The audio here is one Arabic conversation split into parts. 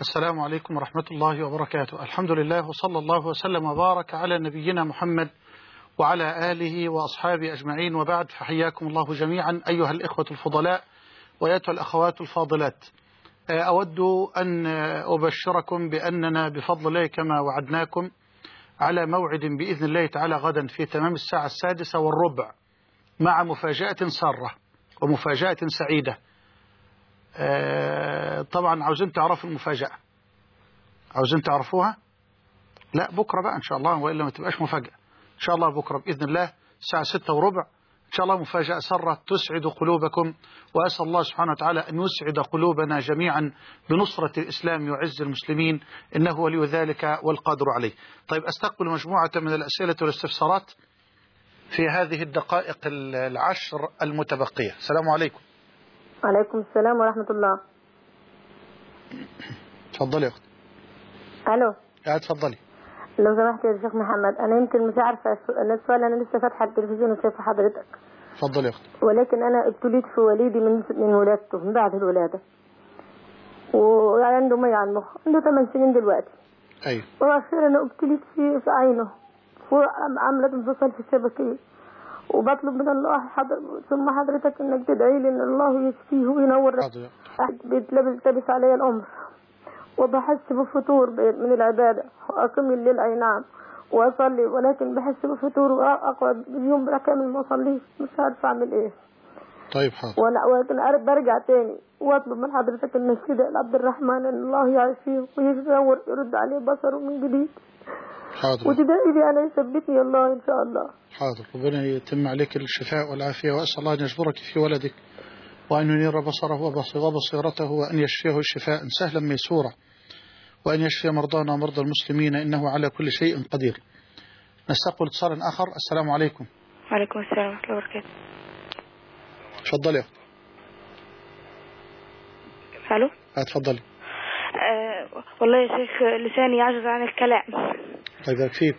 السلام عليكم ورحمة الله وبركاته. الحمد لله وصلى الله وسلم وبارك على نبينا محمد وعلى آله وأصحابه أجمعين، وبعد، فحياكم الله جميعا أيها الإخوة الفضلاء وأيتها الأخوات الفاضلات. أود أن أبشركم بأننا بفضل الله كما وعدناكم على موعد بإذن الله تعالى غدا في تمام الساعة 6:15 مع مفاجأة سارة ومفاجأة سعيدة. طبعا عاوزين تعرفوا المفاجأة، عاوزين تعرفوها؟ لا بكرة بقى إن شاء الله، وإلا ما تبقاش مفاجأة. إن شاء الله بكرة بإذن الله الساعة 6:15 إن شاء الله مفاجأة سارة تسعد قلوبكم، وأسأل الله سبحانه وتعالى أن يسعد قلوبنا جميعا بنصرة الإسلام وعز المسلمين، إنه ولي ذلك والقادر عليه. طيب، أستقبل مجموعة من الأسئلة والاستفسارات في هذه الدقائق 10 المتبقية. السلام عليكم. وعليكم السلام ورحمة الله. تفضلي يا أختي. ألو. تفضلي. لو سمحت يا شيخ محمد، أنا يمكن مش عارفة السؤال، أنا لسه فاتحة التلفزيون وشايفة حضرتك. تفضلي يا أختي. ولكن أنا ابتليت في وليدي من ولادته، من بعد الولادة، وعنده مية على المخ، عنده 8 سنين دلوقتي. أيوة. وأخيرا أنا ابتليت في عينه، وعملت انفصال في الشبكية، وبطلب من الله ثم حضرتك انك تدعي لي ان الله يشفيه وينور. بيتلبس علي الامر، وبحس بفتور من العبادة، واقيم الليل اي نعم واصلي، ولكن بحس بفتور واقعد اليوم كامل ما اصليش، مش عارفه اعمل ايه. طيب حاضر. ولكن برجع تاني واطلب من حضرتك انك تدعي لعبد الرحمن ان الله يعافيه وينور، يرد عليه بصره من جديد. حاضر. وتدعي لي انا يثبتني الله ان شاء الله. حاضر. ربنا يتم عليك الشفاء والعافية، وأسأل الله أن يجبرك في ولدك، وأن ينير بصره وبصيرته، وأن يشفيه الشفاء سهلا ميسورا، وأن يشفي مرضانا ومرضى المسلمين، إنه على كل شيء قدير. نستقبل اتصالا آخر. السلام عليكم. وعليكم السلام ورحمة الله وبركاته. تفضلي يا أختي. ألو. تفضلي. والله يا شيخ لساني يعجز عن الكلام. طيب يكفيك.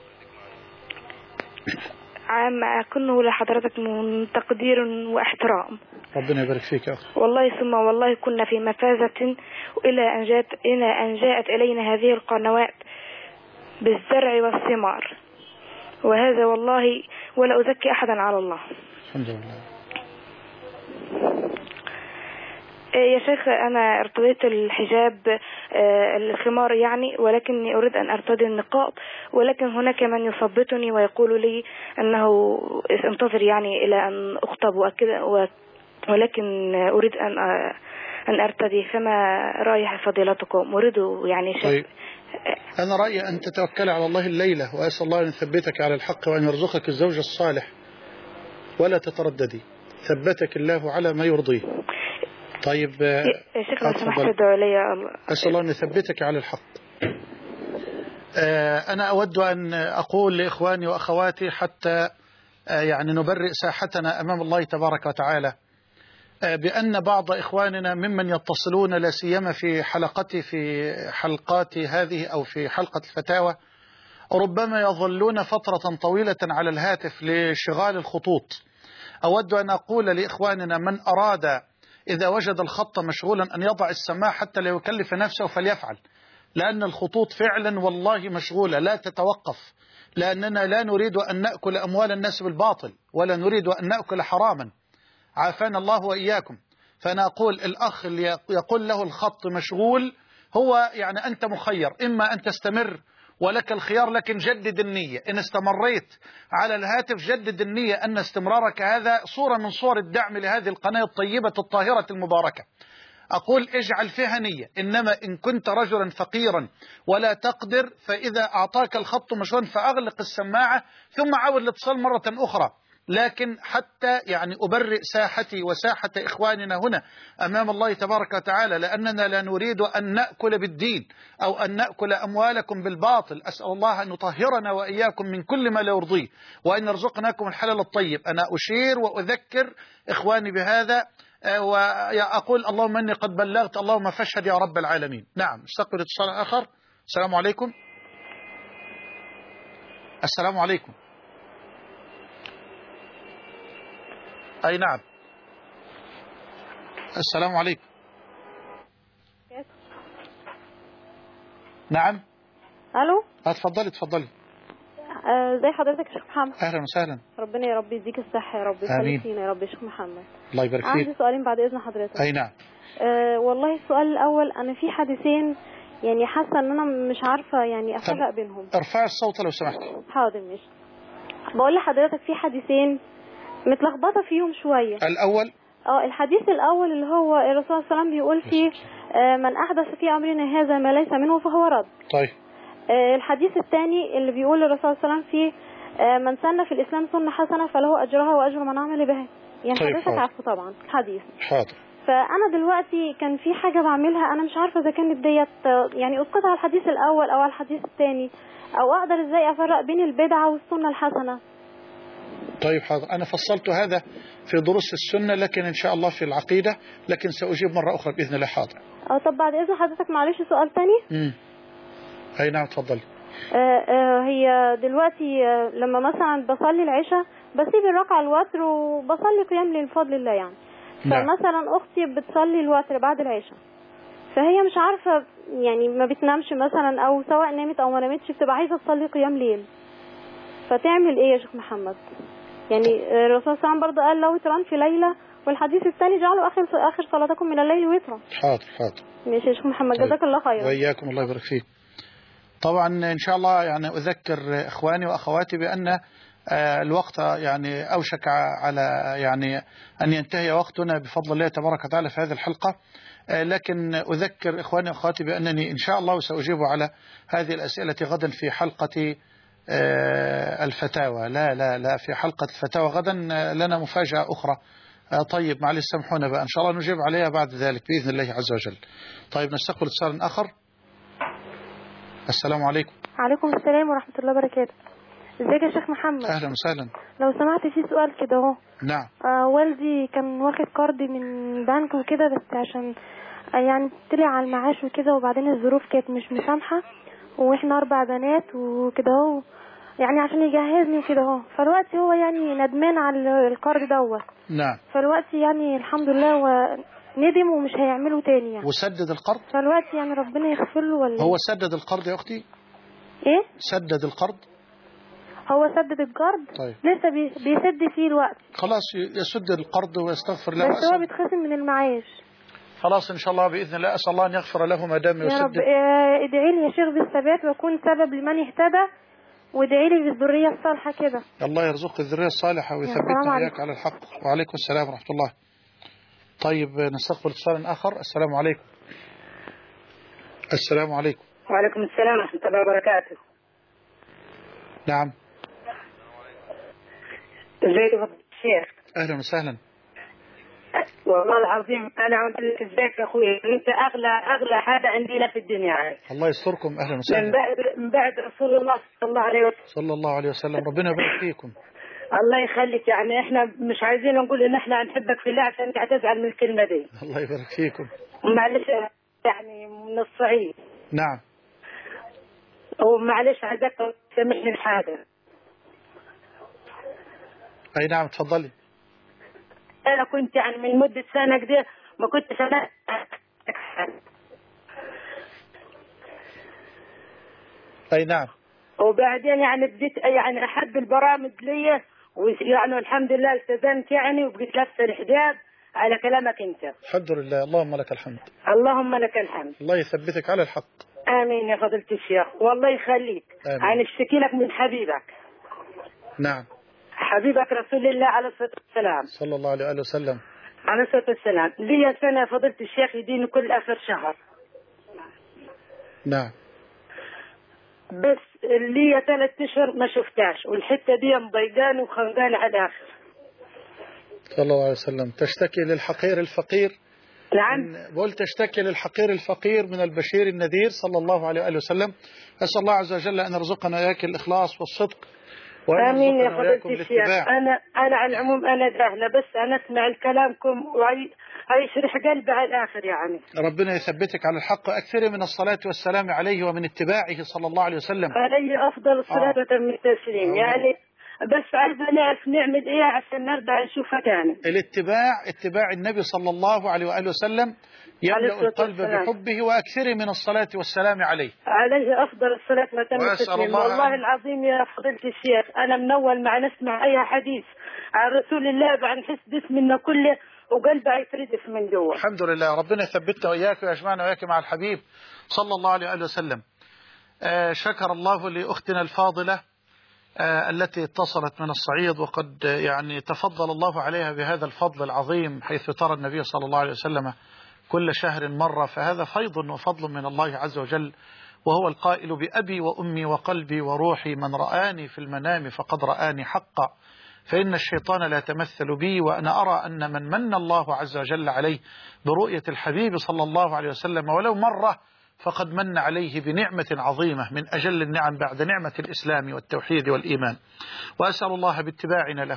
عام كنه لحضرتك من تقدير واحترام. ربنا يبارك فيك يا أخي. والله ثم والله كنا في مفازة إلى أن جاءت إلينا هذه القنوات بالزرع والثمار، وهذا والله ولا أزكي أحدا على الله. الحمد لله. يا شيخ أنا ارتديت الحجاب الخمار يعني، ولكني أريد أن أرتدي النقاب، ولكن هناك من يثبتني ويقول لي أنه انتظر يعني إلى أن أخطب وكذا، ولكن أريد أن أرتدي، فما رأي فضيلتكم؟ أريد يعني شيء. طيب. أنا رأيي أن تتوكل على الله الليلة، وأسأل الله أن يثبتك على الحق وأن يرزقك الزوج الصالح، ولا تترددي، ثبتك الله على ما يرضيه. طيب يا شيخ لو سمحت ادعوا لي. أسأل الله أن يثبتك على الحق. أنا أود أن أقول لإخواني وأخواتي حتى يعني نبرئ ساحتنا أمام الله تبارك وتعالى، بأن بعض إخواننا ممن يتصلون لا سيما في حلقاتي هذه أو في حلقة الفتاوى، ربما يظلون فترة طويلة على الهاتف لشغال الخطوط. أود أن أقول لإخواننا من أراد إذا وجد الخط مشغولا أن يضع السماعة حتى لا يكلف نفسه فليفعل، لأن الخطوط فعلا والله مشغولة لا تتوقف، لأننا لا نريد أن نأكل أموال الناس بالباطل، ولا نريد أن نأكل حراما، عافانا الله وإياكم. فأنا أقول الأخ اللي يقول له الخط مشغول، هو يعني أنت مخير، إما أن تستمر ولك الخيار، لكن جدد النية. إن استمريت على الهاتف جدد النية أن استمرارك هذا صورة من صور الدعم لهذه القناة الطيبة الطاهرة المباركة. أقول اجعل فيها نية. إنما إن كنت رجلا فقيرا ولا تقدر، فإذا أعطاك الخط مشغولا فأغلق السماعة ثم عاود الاتصال مرة أخرى. لكن حتى يعني أبرئ ساحتي وساحة إخواننا هنا أمام الله تبارك وتعالى، لأننا لا نريد أن نأكل بالدين أو أن نأكل أموالكم بالباطل. أسأل الله أن يطهرنا وإياكم من كل ما لا يرضيه، وأن يرزقناكم الحلال الطيب. أنا أشير وأذكر إخواني بهذا، وأقول اللهم أني قد بلغت، اللهم فاشهد يا رب العالمين. نعم. استقبل اتصال آخر. السلام عليكم. السلام عليكم. أي نعم. السلام عليكم. نعم. الو. اتفضلي اتفضلي. ازي حضرتك يا شيخ محمد؟ اهلا وسهلا. ربنا يا رب يديك الصحه يا رب امين فينا يا رب يا شيخ محمد. الله يبارك فيك. عندي سؤالين بعد اذن حضرتك. اي نعم. والله السؤال الاول، انا في حديثين يعني حاسه ان انا مش عارفه يعني افرق بينهم. ارفع الصوت لو سمحت. حاضر ماشي. بقول لحضرتك في حديثين متلخبطه فيهم شويه. الاول الحديث الاول اللي هو الرسول صلى الله عليه وسلم بيقول فيه من احدث في امرنا هذا ما ليس منه فهو رد. طيب. الحديث الثاني اللي بيقول الرسول صلى الله عليه وسلم فيه من سن في الاسلام سنه حسنه فله اجرها واجر من عمل بها. يعني طيب حضرتك عارفه طبعا الحديث. حاضر. فانا دلوقتي كان في حاجه بعملها، انا مش عارفه اذا كانت ديت يعني اسقطها على الحديث الاول او على الحديث الثاني، او اقدر ازاي افرق بين البدعه والسنه الحسنه. طيب حاضر، انا فصلت هذا في دروس السنه، لكن ان شاء الله في العقيده، لكن ساجيب مره اخرى باذن الله. حاضر. طب بعد اذن حضرتك معلش سؤال ثاني. اي نعم اتفضلي. هي دلوقتي لما مثلا بصلي العشاء بسيب الركعه الوتر وبصلي قيام لله بفضل الله يعني. فمثلا اختي بتصلي الوتر بعد العشاء، فهي مش عارفه يعني ما بتنامش مثلا، او سواء نامت او ما نامتش بتبقى عايزه تصلي قيام ليل، فتعمل ايه يا شيخ محمد؟ يعني الرسول صلى الله عليه وسلم برضه قال لو وتران في ليله، والحديث الثاني جعلوا اخر صلاتكم من الليل وترا. حاضر حاضر. ماشي يا شيخ محمد. طيب. جزاك الله خيرا. واياكم الله يبارك فيك. طبعا ان شاء الله يعني اذكر اخواني واخواتي بان الوقت يعني اوشك على يعني ان ينتهي وقتنا بفضل الله تبارك وتعالى في هذه الحلقه، لكن اذكر اخواني واخواتي بانني ان شاء الله ساجيب على هذه الاسئله غدا في حلقه الفتاوى. لا في حلقه الفتاوى غدا لنا مفاجاه اخرى. طيب معلش سامحونا بقى، ان شاء الله نجيب عليها بعد ذلك باذن الله عز وجل. طيب نستقبل اتصال اخر. السلام عليكم. وعليكم السلام ورحمة الله وبركاته. ازيك يا شيخ محمد؟ اهلا وسهلا. لو سمحت في سؤال كده اهو. نعم. والدي كان واخد قرض من بنك وكده، بس عشان يعني طلع على المعاش وكده، وبعدين الظروف كانت مش مسامحة، واحنا 4 بنات وكده اهو، يعني عشان يجهزني وكده اهو. فالوقت هو يعني ندمان على القرض دوت. نعم. فالوقت يعني الحمد لله ندم ومش هيعمله تاني يعني. وسدد القرض؟ فالوقت يعني ربنا يغفر له ولا هو سدد القرض يا اختي؟ ايه؟ سدد القرض؟ هو سدد القرض. طيب. لسه بيسد فيه الوقت. خلاص يسد القرض ويستغفر له. بس هو بيتخصم من المعاش. خلاص ان شاء الله باذن الله، اسال الله ان يغفر له ما دام يسدد. يا رب. ادعي لي يا شيخ بالثبات واكون سبب لمن اهتدى، وادعي لي بالذريه الصالحه كده. الله يرزقك الذريه الصالحه ويثبتنا اياك على الحق. وعليكم السلام ورحمه الله. طيب نستقبل اتصال اخر. السلام عليكم. السلام عليكم. وعليكم السلام ورحمه الله وبركاته. نعم. ازيك يا الشيخ؟ اهلا وسهلا. والله العظيم انا عم اقول لك ازيك يا اخوي، انت اغلى حاجه عندنا في الدنيا يعني. الله يستركم. اهلا وسهلا. من بعد رسول الله صلى الله عليه وسلم. صلى الله عليه وسلم. ربنا يبارك فيكم. الله يخليك. يعني احنا مش عايزين نقول ان احنا نحبك في الله عشان انت هتزعل من الكلمه دي. الله يبارك فيكم. معلش يعني من الصعيد. نعم. ومعلش عايزك تسامحني الحاجه. اي نعم تفضلي. انا كنت يعني من مده سنه كده ما كنتش انا. اي نعم. وبعدين يعني بديت يعني احب البرامج لي، ويعني الحمد لله التزمت يعني، وبقيت لابسه الحجاب على كلامك انت. الحمد لله. اللهم لك الحمد. اللهم لك الحمد. الله يثبتك على الحق. امين يا فضيله الشيخ. والله يخليك. انا اشتكي لك من حبيبك. نعم. حبيبك رسول الله عليه الصلاه والسلام. صلى الله عليه وسلم. عليه الصلاه والسلام. لي سنه فضيله الشيخ يديني كل اخر شهر. نعم. بس لي 3 اشهر ما شفتاش، والحته دي مضايقاني وخنقاني على الاخر. صلى الله عليه وسلم. تشتكي للحقير الفقير. نعم. بقول تشتكي للحقير الفقير من البشير النذير صلى الله عليه وسلم. أسأل الله عز وجل أن يرزقنا إياك الإخلاص والصدق، آمين يا فضيلة الشيخ. أنا على العموم أنا جاهلة، بس أنا أسمع كلامكم ويشرح قلبي على الآخر يعني. ربنا يثبتك على الحق. أكثر من الصلاة والسلام عليه ومن اتباعه صلى الله عليه وسلم. عليه أفضل الصلاة والتسليم. يعني بس عايزة نعرف نعمل إيه عشان نرجع نشوفها تاني. اتباع النبي صلى الله عليه وآله وسلم يملأ القلب بحبه، وأكثر من الصلاة والسلام عليه أفضل الصلاة والتسليم. والله العظيم يا فضيلة الشيخ أنا من أول ما نسمع أي حديث عن رسول الله بنحس باسمنا كله وقلبي يتردف من جوا. الحمد لله، ربنا يثبتنا وإياك ويجمعنا وإياك مع الحبيب صلى الله عليه وآله وسلم. شكر الله لأختنا الفاضلة التي اتصلت من الصعيد، وقد يعني تفضل الله عليها بهذا الفضل العظيم، حيث ترى النبي صلى الله عليه وسلم كل شهر مرة، فهذا فيض وفضل من الله عز وجل، وهو القائل بأبي وأمي وقلبي وروحي من رآني في المنام فقد رآني حقا، فإن الشيطان لا يتمثل بي، وأنا أرى أن من الله عز وجل عليه برؤية الحبيب صلى الله عليه وسلم ولو مرة فقد من عليه بنعمة عظيمة من أجل النعم بعد نعمة الإسلام والتوحيد والإيمان. وأسأل الله باتباعنا له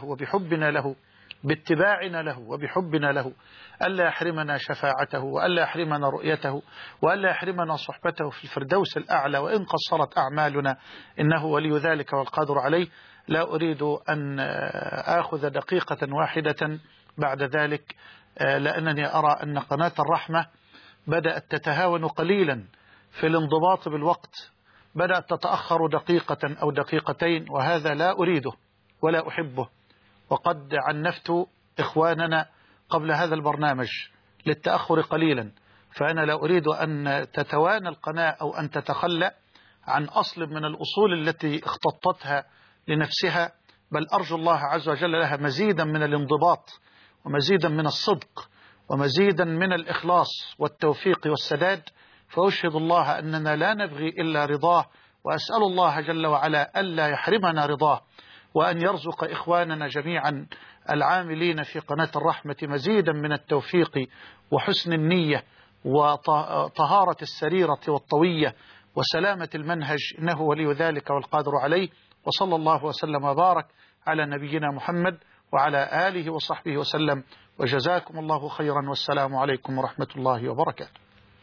وبحبنا له ألا يحرمنا شفاعته، وألا يحرمنا رؤيته، وألا يحرمنا صحبته في الفردوس الأعلى، وإن قصرت أعمالنا إنه ولي ذلك والقادر عليه. لا أريد أن آخذ دقيقة واحدة بعد ذلك، لأنني أرى أن قناة الرحمة بدأت تتهاون قليلا في الانضباط بالوقت، بدأت تتأخر دقيقة أو دقيقتين، وهذا لا أريده ولا أحبه. وقد عنفت إخواننا قبل هذا البرنامج للتأخر قليلا، فأنا لا أريد أن تتوانى القناة أو أن تتخلى عن أصل من الأصول التي اختطتها لنفسها، بل أرجو الله عز وجل لها مزيدا من الانضباط ومزيدا من الصدق ومزيدا من الإخلاص والتوفيق والسداد. فأشهد الله أننا لا نبغي إلا رضاه، وأسأل الله جل وعلا ألا يحرمنا رضاه، وأن يرزق إخواننا جميعا العاملين في قناة الرحمة مزيدا من التوفيق وحسن النية وطهارة السريرة والطوية وسلامة المنهج، إنه ولي ذلك والقادر عليه. وصلى الله وسلم وبارك على نبينا محمد وعلى آله وصحبه وسلم، وجزاكم الله خيرا، والسلام عليكم ورحمة الله وبركاته.